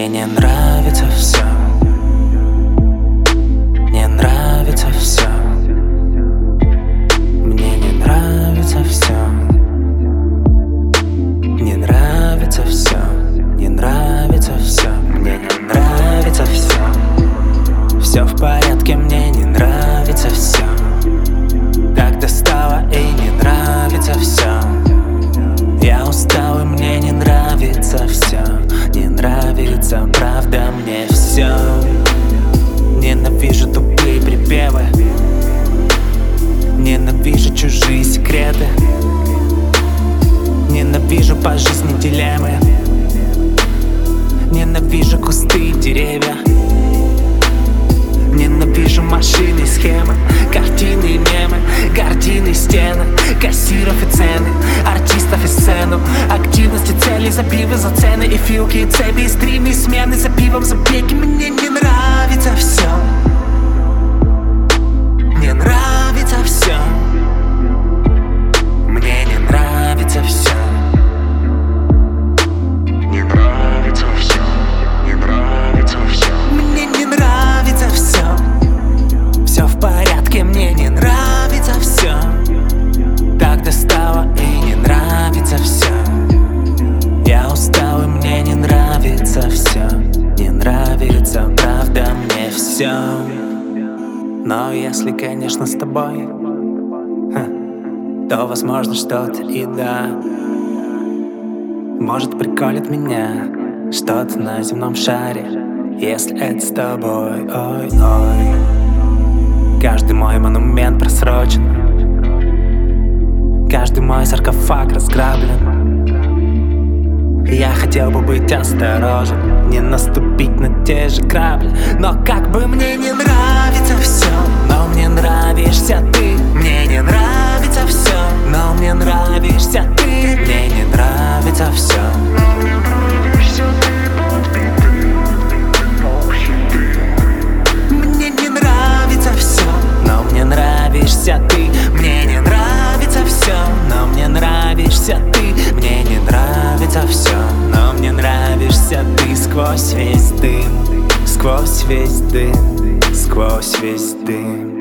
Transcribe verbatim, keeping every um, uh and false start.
Мне не нравится все, не нравится все. Мне не нравится все, не нравится все, не нравится все. Мне не нравится все, все в порядке, мне не нравится все. Так достало и не нравится все. Я устал и мне не нравится все. Не нравится, правда, мне все. Ненавижу тупые припевы, ненавижу чужие секреты, ненавижу по жизни дилеммы, ненавижу кусты и деревья, ненавижу машины, схемы, картины и мемы, гардины, стены, кассиров и цены, артистов и сцену, активности, цели, забивы за цены и филки, и цепи, и стримы, и смены за пивом, за беги. Мне не нравится все, не нравится все, мне не нравится все, не нравится все, не нравится все, мне не нравится все. Все в порядке, мне не нравится все. Так достало и не нравится все. Я устал и мне не нравится все. Не нравится, правда, мне все. Но если, конечно, с тобой, ха, то возможно что-то и да. Может, приколит меня что-то на земном шаре, если это с тобой, ой-ой. Каждый мой монумент просрочен, каждый мой саркофаг разграблен. Я хотел бы быть осторожен, не наступить на те же грабли. Но как бы мне не нравится все, но мне нравишься ты. Мне не нравится все, но мне нравишься ты. Мне не нравится все. Мне не нравится все, но мне нравишься ты. Мне не нравится все, но мне нравишься ты. Мне не нравится все, но мне нравишься ты. Сквозь весь дым, сквозь весь дым, сквозь весь дым.